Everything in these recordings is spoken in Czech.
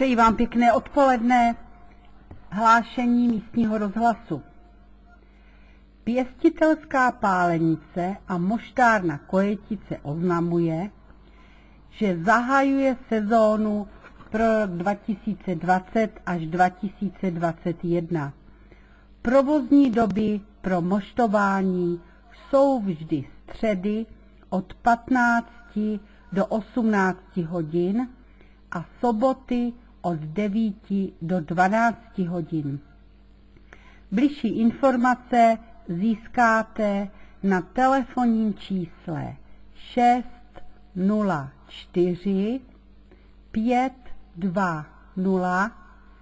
Přeji vám pěkné odpoledne. Hlášení místního rozhlasu. Pěstitelská pálenice a moštárna Kojetice oznamuje, že zahajuje sezónu pro rok 2020 až 2021. Provozní doby pro moštování jsou vždy středy od 15 do 18 hodin a soboty od 9 do 12 hodin. Bližší informace získáte na telefonním čísle 604 520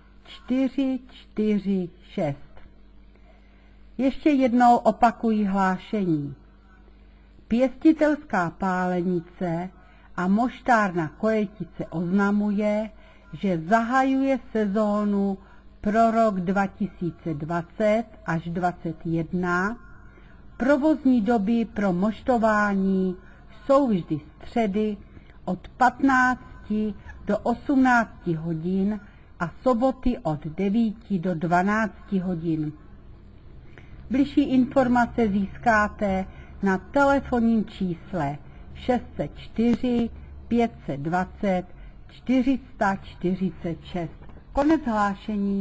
446. Ještě jednou opakuji hlášení. Pěstitelská pálenice a moštárna Kojetice oznamuje, že zahajuje sezónu pro rok 2020 až 2021. Provozní doby pro moštování jsou vždy středy od 15 do 18 hodin a soboty od 9 do 12 hodin. Bližší informace získáte na telefonním čísle 604 520 446. Konec hlášení.